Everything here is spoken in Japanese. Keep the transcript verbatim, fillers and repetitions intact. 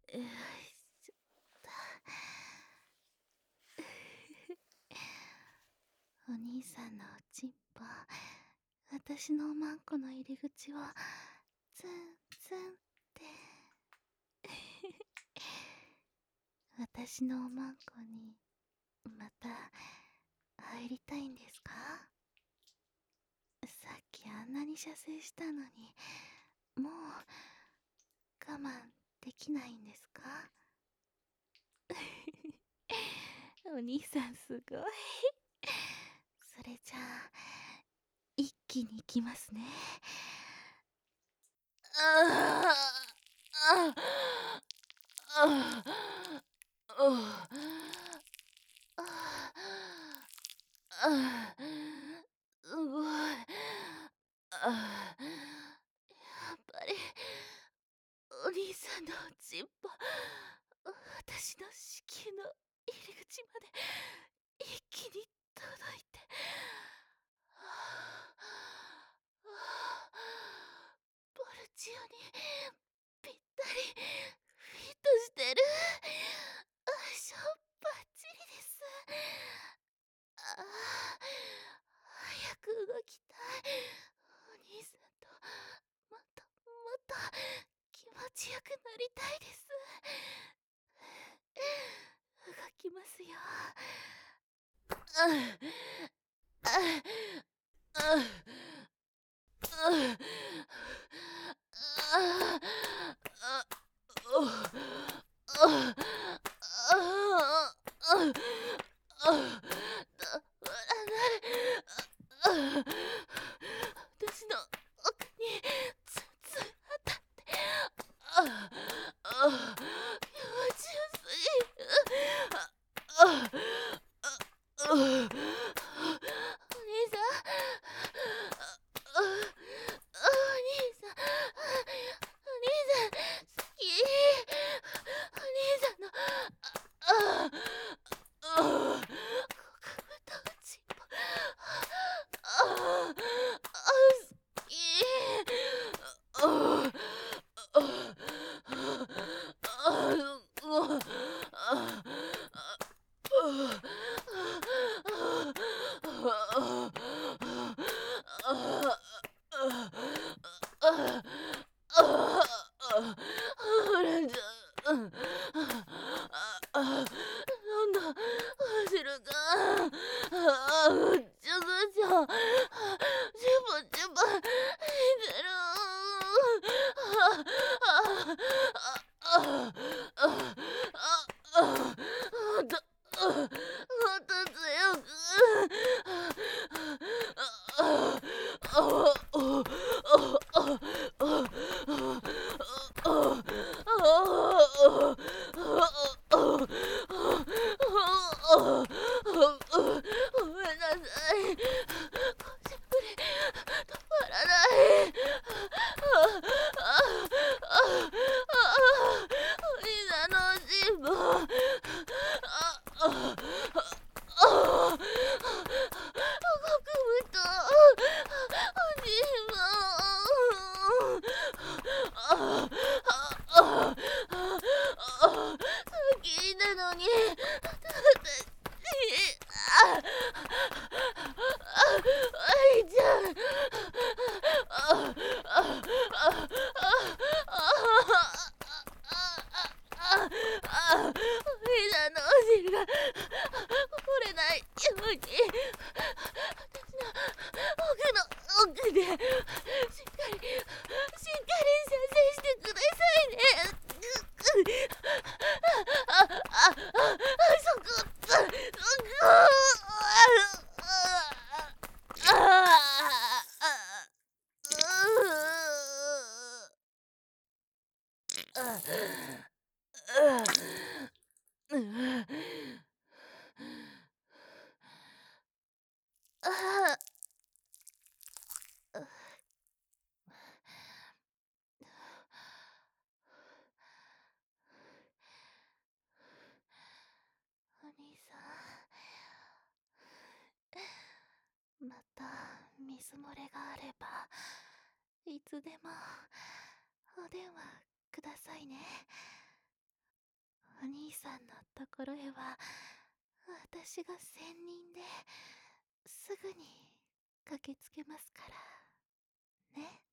よいしょ。お兄さんのおちんぽ、私のおまんこの入り口をツンツンって私のおまんこにまた入りたいんですか？さっきあんなに射精したのに、もう我慢できないんですか？お兄さんすごい。それじゃあ一気にいきますね。あああああ、すごい。あ、やっぱりお兄さんのおちんぽ、私の子宮の入り口まで一気に届いて、はあはあ、ボルチオにぴったりフィットしてる。あ、しょっぱっちりです。ああ、早く動きたい。お兄さんともっともっと気持ちよくなりたいです。動きますよ。ああああああ私の奥にツンツン当たって、ああ気持ちよすぎる。ああお兄さん、お兄さん、お兄さん好き。お兄さんのあああ極太うちぽ、ああ好き。ああああなんだ、走るか。ああ、ぐっちゃぐちゃ。チュパチュパ、いてる。ああ、ああ、ああ、ああ、もっと、もっと強く。ああ、ああ、あごめんなさい。腰振り止まらない。ああああ、お兄さんのおしん坊。ああああ、極太おしん坊。ああああ、さっき言ったのに、私、ああ、あいちゃん。ああああああ、お兄さんのお尻が折れないように、私の奥の奥でしっかりしっかり射精してくださいね。ああああ、そこそこ。ああお兄さん、また水漏れがあればいつでもお電話くださいね。 さんのところへは私が専任ですぐに駆けつけますからね。